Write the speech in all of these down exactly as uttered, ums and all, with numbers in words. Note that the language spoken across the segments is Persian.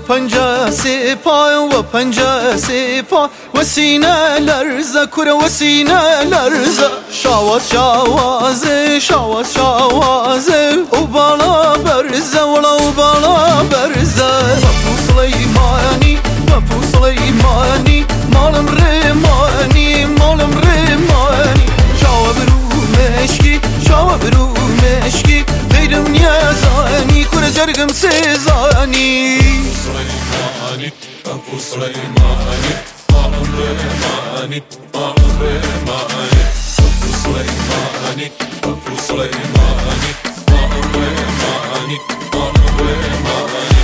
پنجه سپاه و پنجه سپاه و سینه لرزه کره و سینه لرزه شاواز شاوازه شاواز شاوازه او بالا برزه ولا او بالا برزه بپو سلیمانی بپو سلیمانی مالم ریمانی مالم ریمانی شاوا برو مشکی شاوا برو مشکی دیدم نیازانی کره جرگم سیزانی سلیمانی بپو سلیمانی مالم ریمانی مالم ریمانی بپو سلیمانی بپو سلیمانی مالم ریمانی مالم ریمانی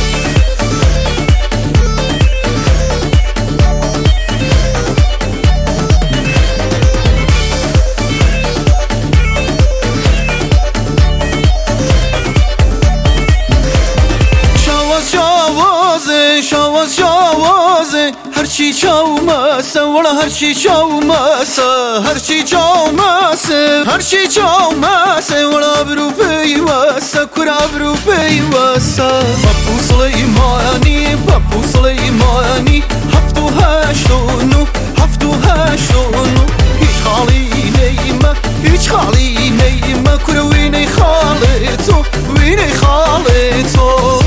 شاواز شاوازه هرچی چاومسه ولا هرچی چاومسه هرچی چاومسه هرچی چاومسه ولا برو پیوسته کرا برو پیوسته بپو سلیمانی بپو سلیمانی هفت و هشت و نو هفت و هشت و نو هیچ خالی نیمه هیچ خالی نیمه کرا وینه خالی تو وینه خالی تو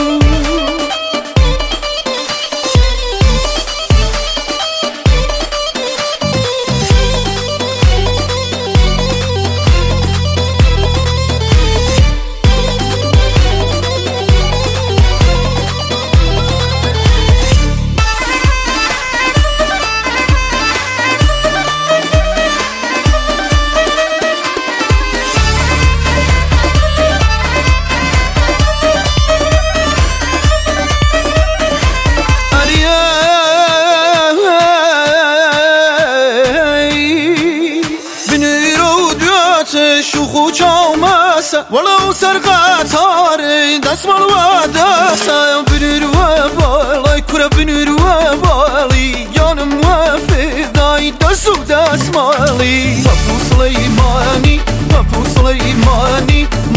شوخو چاومسه ولو سر قطار دستمال و دسته بنور و بالی کره بنور و بالی یانم و فدای دست و دستمالی بپو سلیمانی بپو سلیمانی